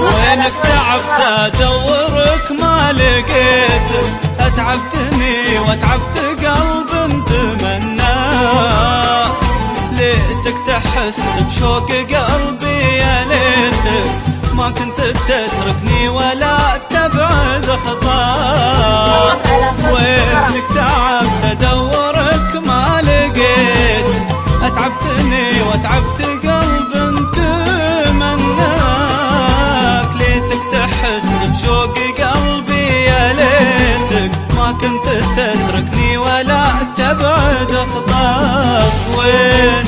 وينك تعبت ادورك ما لقيتك، اتعبتني واتعبت قلب تمنى، ليتك تحس بشوق قلبي يا ليتك ما كنت تتركني ولا تبعد خطاك. وينك تعبت ادورك ما لقيتك، اتعبتني واتعبت قلب تمناك، ليتك تحس بشوق قلبي يا ليتك ما كنت تتركني ولا تبعد خطاك. وين